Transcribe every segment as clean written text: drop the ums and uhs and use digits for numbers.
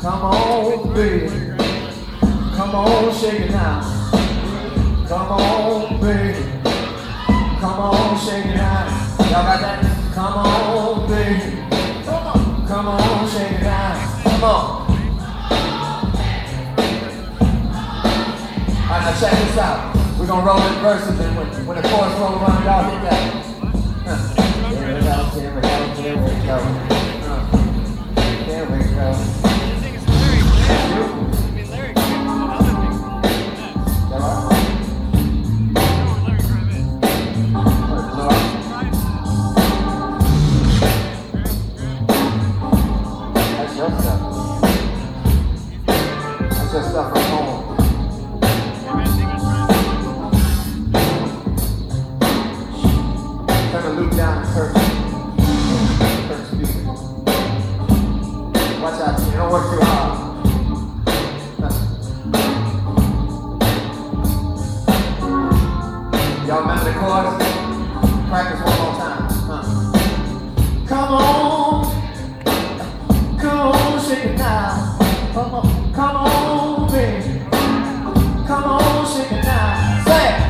Come on, baby. Come on, shake it now. Come on, baby. Come on, shake it now. Y'all got that? Come on, baby. Come on, shake it now. Come on. Alright, now check this out. We're gonna roll in verses, and when the chorus rolls around, y'all hit that. Here we go, here we go, here we go. Here we go. That's your stuff. That's your stuff from home. Turn the loop down and Kurt's music. Watch out, you don't work too hard. Y'all remember the chorus? Practice one more time. Come on, shake it now. Come on, baby. Come on, shake it now. Say it.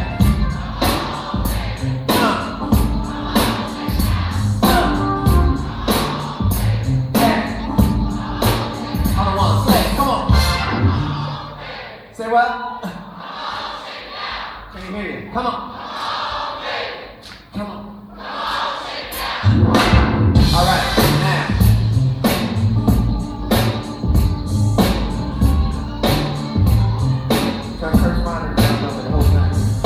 Say what? Can you hear you? Come on. Come on. All right, now. Turn Kurt's monitor down over the whole time.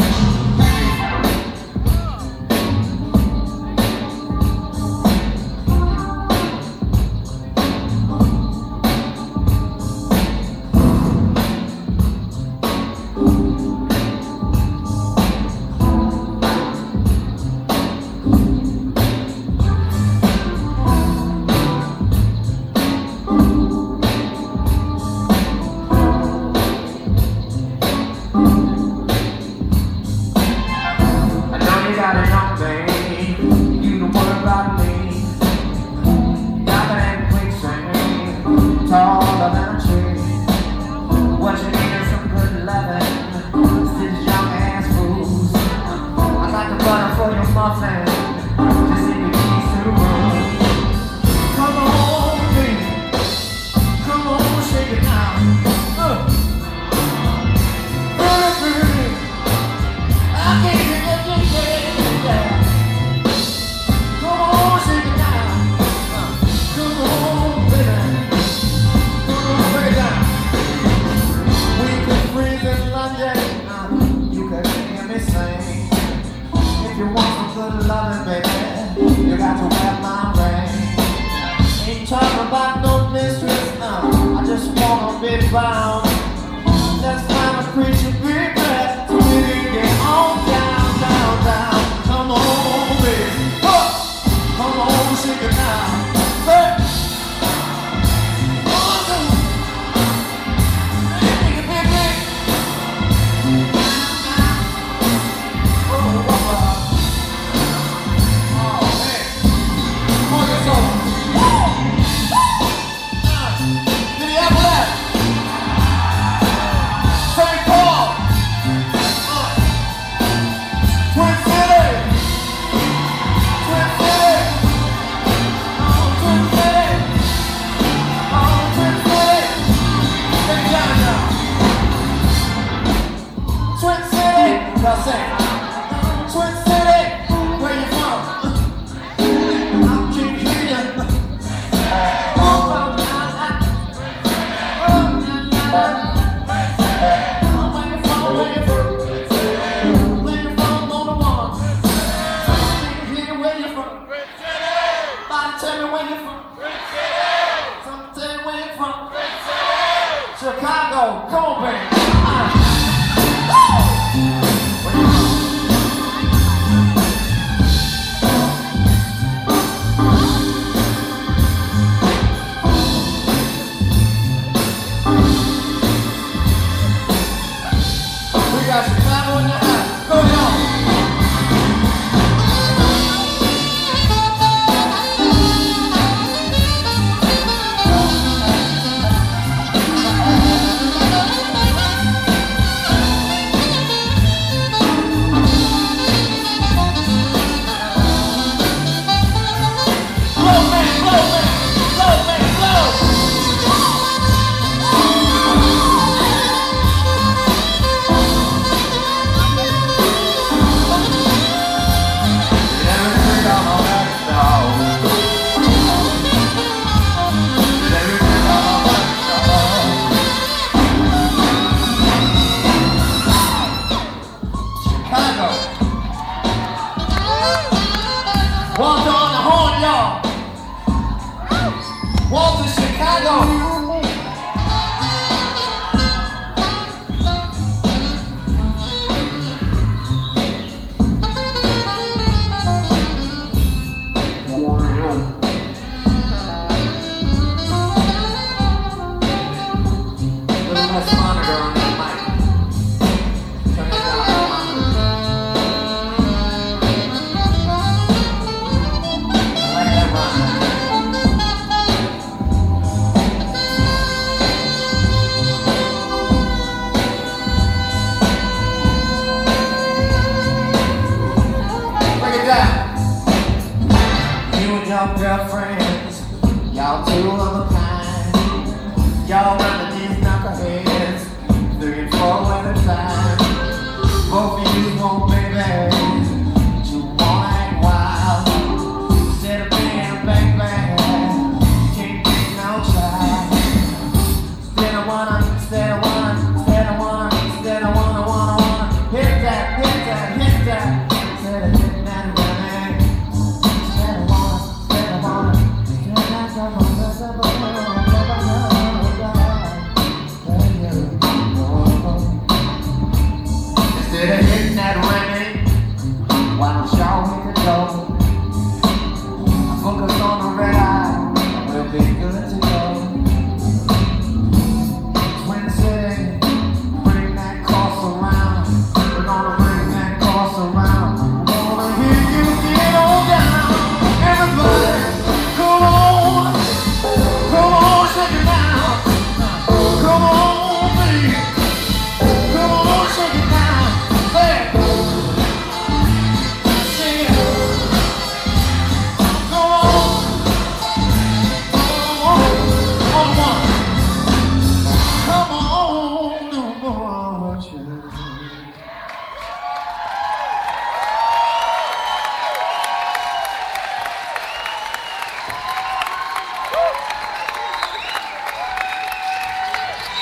Chicago, come on, baby. We got Chicago in the house. Go on.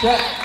Check.